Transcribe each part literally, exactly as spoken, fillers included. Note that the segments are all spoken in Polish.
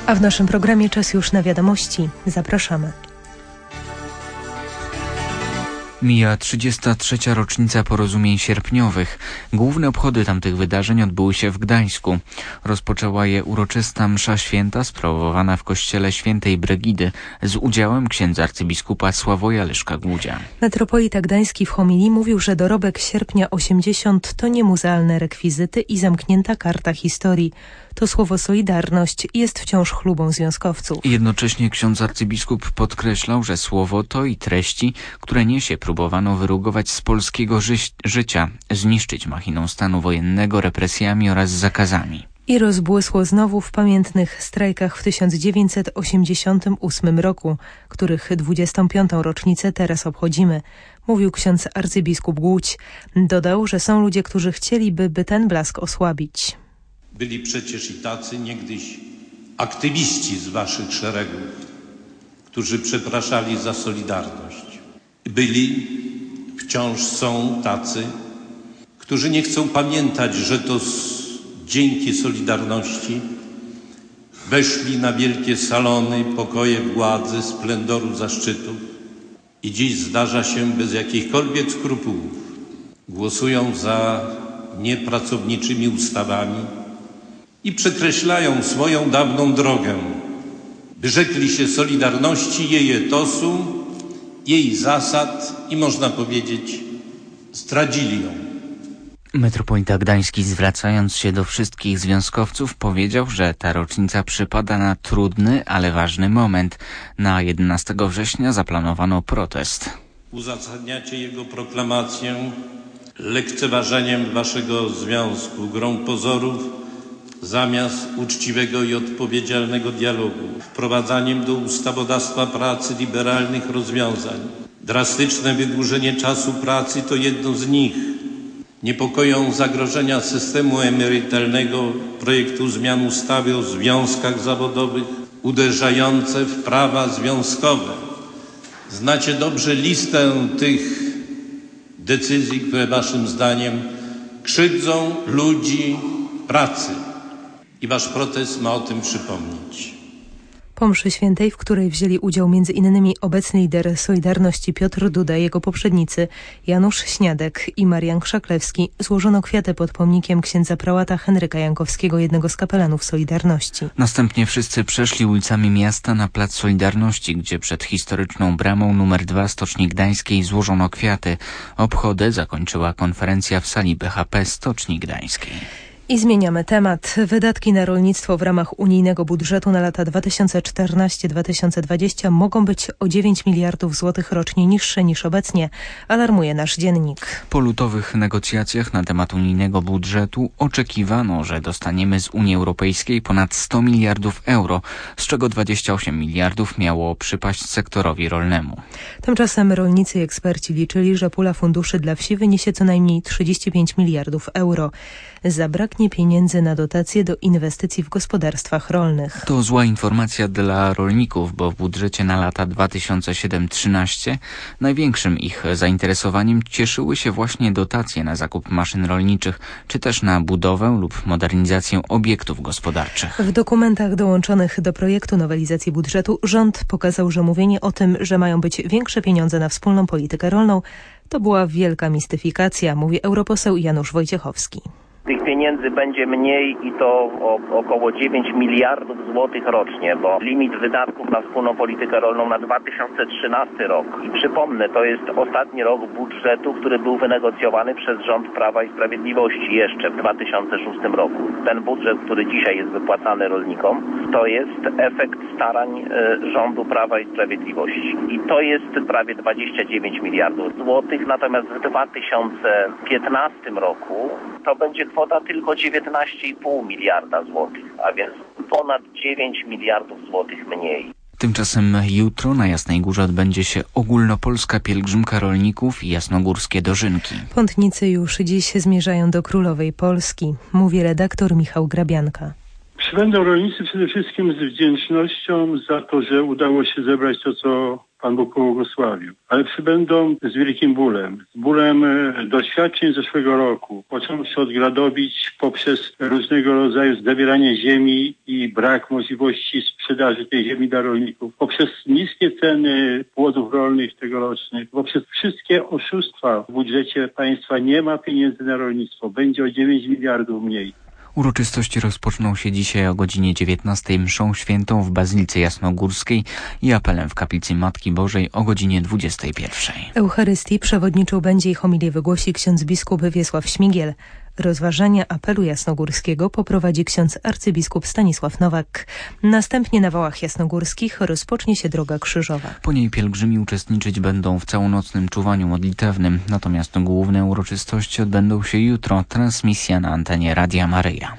A w naszym programie czas już na wiadomości. Zapraszamy. Mija trzydziesta trzecia rocznica porozumień sierpniowych. Główne obchody tamtych wydarzeń odbyły się w Gdańsku. Rozpoczęła je uroczysta msza święta sprawowana w kościele świętej Brygidy z udziałem księdza arcybiskupa Sławoja Leszka-Głudzia. Metropolita Gdański w homilii mówił, że dorobek sierpnia osiemdziesiąt to nie muzealne rekwizyty i zamknięta karta historii. To słowo solidarność jest wciąż chlubą związkowców. Jednocześnie ksiądz arcybiskup podkreślał, że słowo to i treści, które niesie, próbowano wyrugować z polskiego ży- życia, zniszczyć machiną stanu wojennego, represjami oraz zakazami. I rozbłysło znowu w pamiętnych strajkach w tysiąc dziewięćset osiemdziesiątym ósmym roku, których dwudziestą piątą rocznicę teraz obchodzimy, mówił ksiądz arcybiskup Głódź. Dodał, że są ludzie, którzy chcieliby, by ten blask osłabić. Byli przecież i tacy niegdyś aktywiści z waszych szeregów, którzy przepraszali za Solidarność. Byli, wciąż są tacy, którzy nie chcą pamiętać, że to dzięki Solidarności weszli na wielkie salony, pokoje władzy, splendoru zaszczytów i dziś zdarza się bez jakichkolwiek skrupułów. Głosują za niepracowniczymi ustawami i przekreślają swoją dawną drogę. Wyrzekli się Solidarności, jej etosu, jej zasad i można powiedzieć zdradzili ją. Metropolita Gdański, zwracając się do wszystkich związkowców, powiedział, że ta rocznica przypada na trudny, ale ważny moment. Na jedenastego września zaplanowano protest. Uzasadniacie jego proklamację lekceważeniem waszego związku, grą pozorów, zamiast uczciwego i odpowiedzialnego dialogu, wprowadzaniem do ustawodawstwa pracy liberalnych rozwiązań. Drastyczne wydłużenie czasu pracy to jedno z nich. Niepokoją zagrożenia systemu emerytalnego, projektu zmian ustawy o związkach zawodowych, uderzające w prawa związkowe. Znacie dobrze listę tych decyzji, które waszym zdaniem krzywdzą ludzi pracy. I wasz protest ma o tym przypomnieć. Po mszy świętej, w której wzięli udział między innymi obecny lider Solidarności Piotr Duda, jego poprzednicy Janusz Śniadek i Marian Krzaklewski, złożono kwiaty pod pomnikiem księdza prałata Henryka Jankowskiego, jednego z kapelanów Solidarności. Następnie wszyscy przeszli ulicami miasta na plac Solidarności, gdzie przed historyczną bramą numer dwa Stoczni Gdańskiej złożono kwiaty. Obchody zakończyła konferencja w sali B H P Stoczni Gdańskiej. I zmieniamy temat. Wydatki na rolnictwo w ramach unijnego budżetu na lata dwa tysiące czternasty do dwa tysiące dwudziestego mogą być o dziewięć miliardów złotych rocznie niższe niż obecnie, alarmuje nasz dziennik. Po lutowych negocjacjach na temat unijnego budżetu oczekiwano, że dostaniemy z Unii Europejskiej ponad sto miliardów euro, z czego dwadzieścia osiem miliardów miało przypaść sektorowi rolnemu. Tymczasem rolnicy i eksperci liczyli, że pula funduszy dla wsi wyniesie co najmniej trzydzieści pięć miliardów euro. Zabraknie pieniędzy na dotacje do inwestycji w gospodarstwach rolnych. To zła informacja dla rolników, bo w budżecie na lata dwa tysiące siódmy do trzynastego największym ich zainteresowaniem cieszyły się właśnie dotacje na zakup maszyn rolniczych, czy też na budowę lub modernizację obiektów gospodarczych. W dokumentach dołączonych do projektu nowelizacji budżetu rząd pokazał, że mówienie o tym, że mają być większe pieniądze na wspólną politykę rolną, to była wielka mistyfikacja, mówi europoseł Janusz Wojciechowski. Tych pieniędzy będzie mniej i to o około dziewięć miliardów złotych rocznie, bo limit wydatków na wspólną politykę rolną na dwa tysiące trzynasty rok. I przypomnę, to jest ostatni rok budżetu, który był wynegocjowany przez rząd Prawa i Sprawiedliwości jeszcze w dwa tysiące szóstym roku. Ten budżet, który dzisiaj jest wypłacany rolnikom, to jest efekt starań y, rządu Prawa i Sprawiedliwości. I to jest prawie dwadzieścia dziewięć miliardów złotych, natomiast w dwa tysiące piętnastym roku to będzie kwota tylko dziewiętnaście i pół miliarda złotych, a więc ponad dziewięć miliardów złotych mniej. Tymczasem jutro na Jasnej Górze odbędzie się ogólnopolska pielgrzymka rolników i jasnogórskie dożynki. Pątnicy już dziś zmierzają do Królowej Polski, mówi redaktor Michał Grabianka. Przybędą rolnicy przede wszystkim z wdzięcznością za to, że udało się zebrać to, co Pan Bóg pobłogosławił. Ale przybędą z wielkim bólem. Z bólem doświadczeń zeszłego roku. Począwszy od gradobić poprzez różnego rodzaju zabieranie ziemi i brak możliwości sprzedaży tej ziemi dla rolników. Poprzez niskie ceny płodów rolnych tegorocznych. Poprzez wszystkie oszustwa w budżecie państwa nie ma pieniędzy na rolnictwo. Będzie o dziewięć miliardów mniej. Uroczystości rozpoczną się dzisiaj o godzinie dziewiętnastej mszą świętą w Bazylice Jasnogórskiej i apelem w Kaplicy Matki Bożej o godzinie dwudziestej pierwszej. Eucharystii przewodniczył będzie i homilię wygłosi ksiądz biskup Wiesław Śmigiel. Rozważania apelu jasnogórskiego poprowadzi ksiądz arcybiskup Stanisław Nowak. Następnie na Wałach Jasnogórskich rozpocznie się droga krzyżowa. Po niej pielgrzymi uczestniczyć będą w całonocnym czuwaniu modlitewnym, natomiast główne uroczystości odbędą się jutro. Transmisja na antenie Radia Maryja.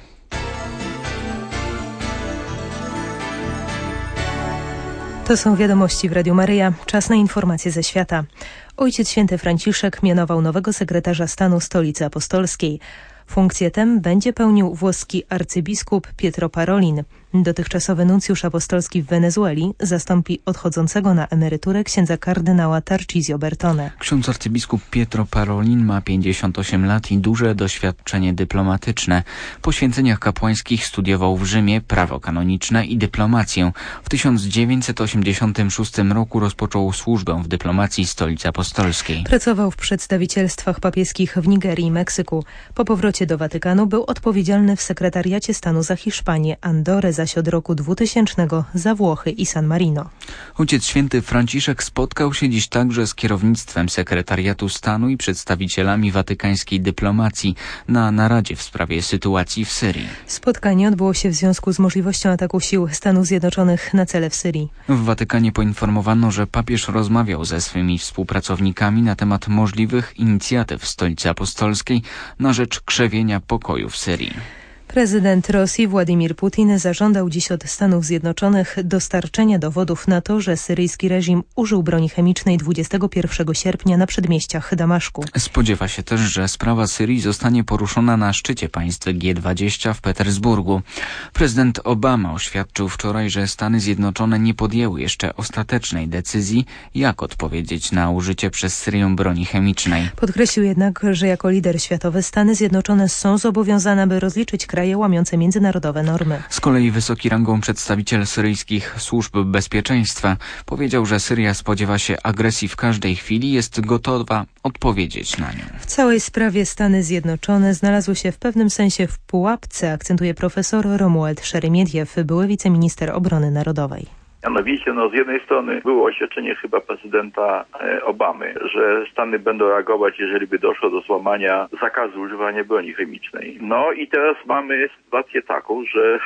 To są wiadomości w Radiu Maryja. Czas na informacje ze świata. Ojciec Święty Franciszek mianował nowego sekretarza stanu Stolicy Apostolskiej. Funkcję tę będzie pełnił włoski arcybiskup Pietro Parolin. Dotychczasowy nuncjusz apostolski w Wenezueli zastąpi odchodzącego na emeryturę księdza kardynała Tarcisio Bertone. Ksiądz arcybiskup Pietro Parolin ma pięćdziesiąt osiem lat i duże doświadczenie dyplomatyczne. Po święceniach kapłańskich studiował w Rzymie prawo kanoniczne i dyplomację. W tysiąc dziewięćset osiemdziesiątym szóstym roku rozpoczął służbę w dyplomacji Stolicy Apostolskiej. Pracował w przedstawicielstwach papieskich w Nigerii i Meksyku. Po powrocie do Watykanu był odpowiedzialny w sekretariacie stanu za Hiszpanię, Andorę, zaś od roku dwutysięcznego za Włochy i San Marino. Ojciec Święty Franciszek spotkał się dziś także z kierownictwem sekretariatu stanu i przedstawicielami watykańskiej dyplomacji na naradzie w sprawie sytuacji w Syrii. Spotkanie odbyło się w związku z możliwością ataku sił Stanów Zjednoczonych na cele w Syrii. W Watykanie poinformowano, że papież rozmawiał ze swymi współpracownikami na temat możliwych inicjatyw w Stolicy Apostolskiej na rzecz krzewienia pokoju w Syrii. Prezydent Rosji Władimir Putin zażądał dziś od Stanów Zjednoczonych dostarczenia dowodów na to, że syryjski reżim użył broni chemicznej dwudziestego pierwszego sierpnia na przedmieściach Damaszku. Spodziewa się też, że sprawa Syrii zostanie poruszona na szczycie państw G dwadzieścia w Petersburgu. Prezydent Obama oświadczył wczoraj, że Stany Zjednoczone nie podjęły jeszcze ostatecznej decyzji, jak odpowiedzieć na użycie przez Syrię broni chemicznej. Podkreślił jednak, że jako lider światowy Stany Zjednoczone są zobowiązane, by rozliczyć kraje łamiące międzynarodowe normy. Z kolei wysoki rangą przedstawiciel syryjskich służb bezpieczeństwa powiedział, że Syria spodziewa się agresji w każdej chwili i jest gotowa odpowiedzieć na nią. W całej sprawie Stany Zjednoczone znalazły się w pewnym sensie w pułapce, akcentuje profesor Romuald Szeremiediew, były wiceminister obrony narodowej. Mianowicie, no z jednej strony było oświadczenie chyba prezydenta Obamy, że Stany będą reagować, jeżeli by doszło do złamania zakazu używania broni chemicznej. No i teraz mamy sytuację taką, że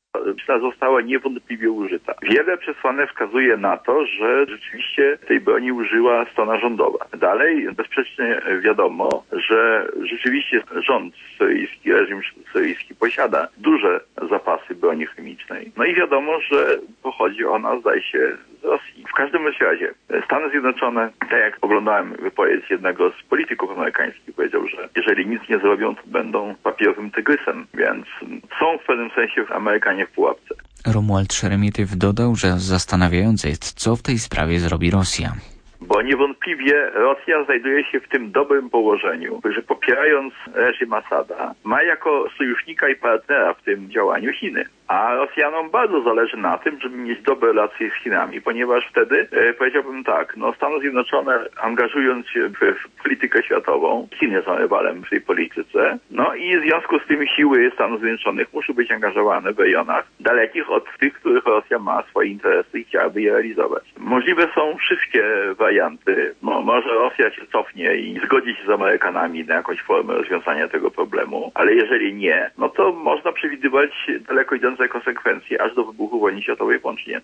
została niewątpliwie użyta. Wiele przesłanek wskazuje na to, że rzeczywiście tej broni użyła strona rządowa. Dalej bezsprzecznie wiadomo, że rzeczywiście rząd syryjski, reżim syryjski posiada duże zapasy broni chemicznej. No i wiadomo, że pochodzi ona, zdaje się, z Rosji. W każdym razie Stany Zjednoczone, tak jak oglądałem wypowiedź jednego z polityków amerykańskich, powiedział, że jeżeli nic nie zrobią, to będą papierowym tygrysem, więc są w pewnym sensie Amerykanie w pułapce. Romuald Szeremietiew dodał, że zastanawiające jest, co w tej sprawie zrobi Rosja. Bo niewątpliwie Rosja znajduje się w tym dobrym położeniu, że popierając reżim Asada ma jako sojusznika i partnera w tym działaniu Chiny. A Rosjanom bardzo zależy na tym, żeby mieć dobre relacje z Chinami, ponieważ wtedy, e, powiedziałbym tak, no Stany Zjednoczone angażując się w, w politykę światową, Chiny są rywalem w tej polityce, no i w związku z tym siły Stanów Zjednoczonych muszą być angażowane w rejonach dalekich od tych, których Rosja ma swoje interesy i chciałaby je realizować. Możliwe są wszystkie warianty. No, może Rosja się cofnie i zgodzi się z Amerykanami na jakąś formę rozwiązania tego problemu, ale jeżeli nie, no to można przewidywać daleko idące konsekwencje aż do wybuchu wojny światowej włącznie.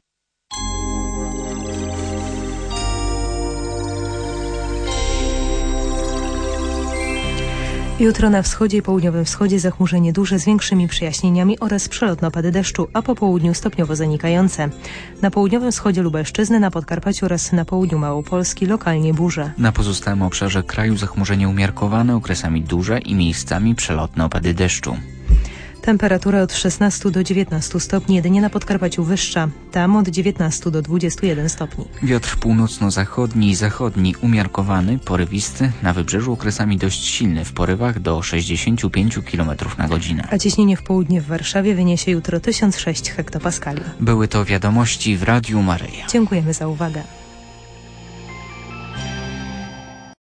Jutro na wschodzie i południowym wschodzie zachmurzenie duże z większymi przejaśnieniami oraz przelotne opady deszczu, a po południu stopniowo zanikające. Na południowym wschodzie Lubelszczyzny, na Podkarpaciu oraz na południu Małopolski lokalnie burze. Na pozostałym obszarze kraju zachmurzenie umiarkowane, okresami duże i miejscami przelotne opady deszczu. Temperatura od szesnastu do dziewiętnastu stopni, jedynie na Podkarpaciu wyższa. Tam od dziewiętnastu do dwudziestu jeden stopni. Wiatr północno-zachodni i zachodni umiarkowany, porywisty, na wybrzeżu okresami dość silny, w porywach do sześćdziesięciu pięciu kilometrów na godzinę. A ciśnienie w południe w Warszawie wyniesie jutro tysiąc sześć hektopaskali. Były to wiadomości w Radiu Maryja. Dziękujemy za uwagę.